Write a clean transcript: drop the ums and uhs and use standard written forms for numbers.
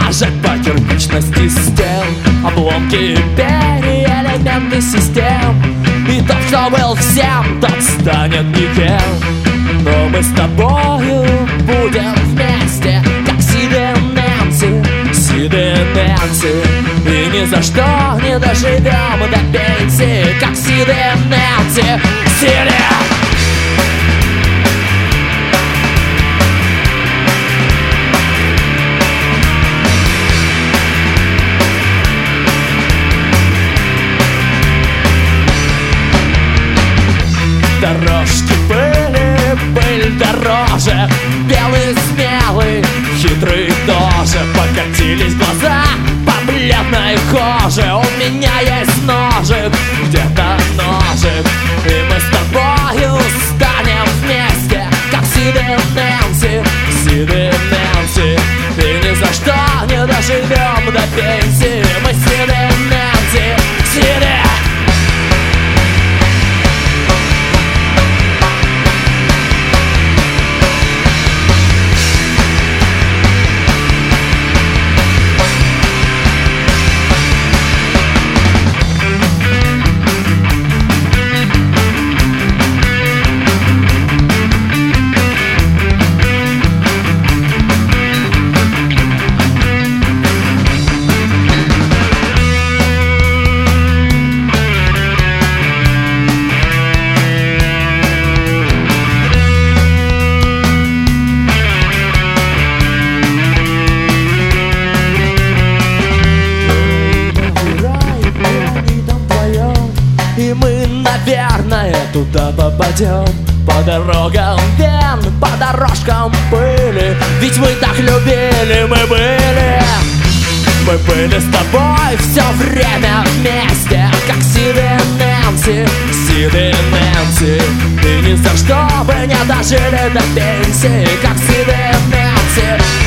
этажек по кирпичности стен, обломки перья, элементы систем. И тот, кто был всем, тот станет никем. Но мы с тобою будем вместе, как Сид и Нэнси, Сид и Нэнси. И ни за что не доживем до пенсии, как Сид и Нэнси, Сид и... Дорожки пыли, пыль дороже, белый смелый, хитрый тоже. Покатились глаза по бледной коже. У меня есть ножик, где-то ножик. И мы с тобою станем вместе, как Сид и Нэнси, Сид и Нэнси. И ни за что не доживем до пенсии. Мы Сид и Нэнси, Сид и... И мы, наверное, туда попадем. По дорогам вен, по дорожкам пыли. Ведь мы так любили, мы были. Мы были с тобой все время вместе, как Сид и Нэнси, Сид и Нэнси. И ни за что бы не дожили до пенсии, как Сид и Нэнси.